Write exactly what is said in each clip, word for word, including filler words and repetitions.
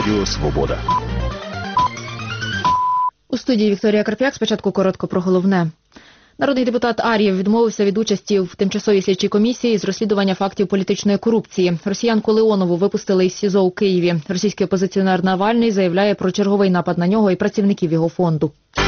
Радіо Свобода. У студії Вікторія Карп'як. Спочатку коротко про головне. Народний депутат Ар'єв відмовився від участі в тимчасовій слідчій комісії з розслідування фактів політичної корупції. Росіянку Леонову випустили із СІЗО у Києві. Російський опозиціонер Навальний заявляє про черговий напад на нього і працівників його фонду.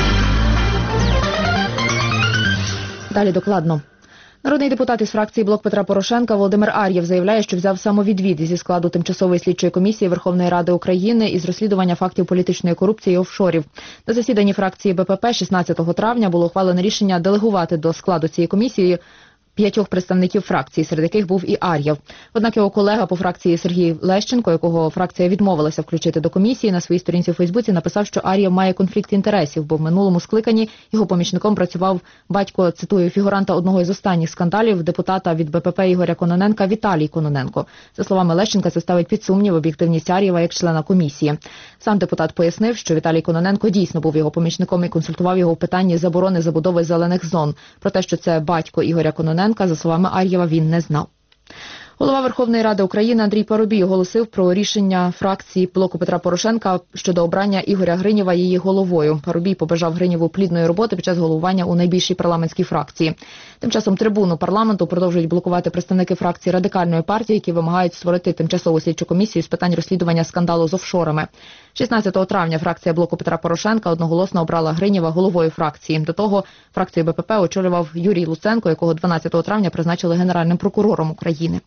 Далі докладно. Народний депутат із фракції «Блок Петра Порошенка» Володимир Ар'єв заявляє, що взяв самовідвід зі складу Тимчасової слідчої комісії Верховної Ради України із розслідування фактів політичної корупції і офшорів. На засіданні фракції БПП шістнадцятого травня було ухвалено рішення делегувати до складу цієї комісії п'ятьох представників фракції, серед яких був і Ар'єв. Однак його колега по фракції Сергій Лещенко, якого фракція відмовилася включити до комісії, на своїй сторінці у Фейсбуці написав, що Ар'єв має конфлікт інтересів, бо в минулому скликанні його помічником працював батько, цитую, фігуранта одного із останніх скандалів, депутата від БПП Ігоря Кононенка Віталій Кононенко. За словами Лещенка, це ставить під сумнів об'єктивність Ар'єва як члена комісії. Сам депутат пояснив, що Віталій Кононенко дійсно був його помічником і консультував його в питанні заборони забудови зелених зон. Про те, що це батько Ігоря Кононенка, за словами Ар'єва, він не знав. Голова Верховної Ради України Андрій Парубій оголосив про рішення фракції «Блоку Петра Порошенка» щодо обрання Ігоря Гринєва її головою. Парубій побажав Гринєву плідної роботи під час головування у найбільшій парламентській фракції. Тим часом трибуну парламенту продовжують блокувати представники фракції Радикальної партії, які вимагають створити тимчасову слідчу комісію з питань розслідування скандалу з офшорами. шістнадцятого травня фракція «Блоку Петра Порошенка» одноголосно обрала Гринєва головою фракції. До того фракцію БПП очолював Юрій Луценко, якого дванадцятого травня призначили Генеральним прокурором України.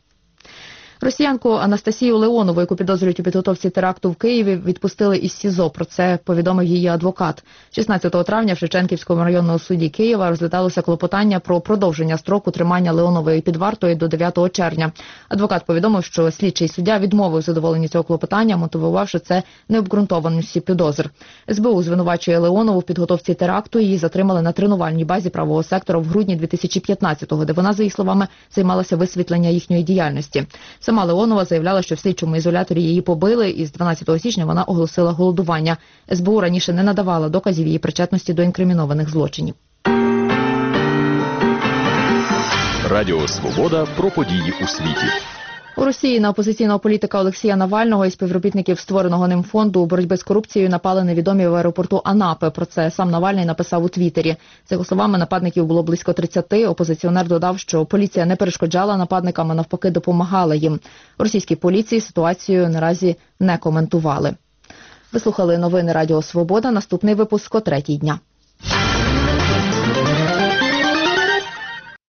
Росіянку Анастасію Леонову, яку підозрюють у підготовці теракту в Києві, відпустили із СІЗО. Про це повідомив її адвокат. шістнадцятого травня в Шевченківському районному суді Києва розглядалося клопотання про продовження строку тримання Леонової під вартою до дев'ятого червня. Адвокат повідомив, що слідчий суддя відмовив задоволенні цього клопотання, мотивувавши це необґрунтованістю підозр. ес бе у звинувачує Леонову в підготовці теракту. Її затримали на тренувальній базі правого сектора в грудні дві тисячі п'ятнадцятого, де вона, за її словами, займалася висвітленням їхньої діяльності. Сама Леонова заявляла, що в слідчому ізоляторі її побили, і з дванадцятого січня вона оголосила голодування. ес бе у раніше не надавала доказів її причетності до інкримінованих злочинів. Радіо Свобода про події у світі. У Росії на опозиційного політика Олексія Навального і співробітників створеного ним фонду у боротьбі з корупцією напали невідомі в аеропорту Анапи. Про це сам Навальний написав у Твіттері. За його словами, нападників було близько тридцяти. Опозиціонер додав, що поліція не перешкоджала нападникам, а навпаки допомагала їм. У російській поліції ситуацію наразі не коментували. Ви слухали новини Радіо Свобода. Наступний випуск о третій дня.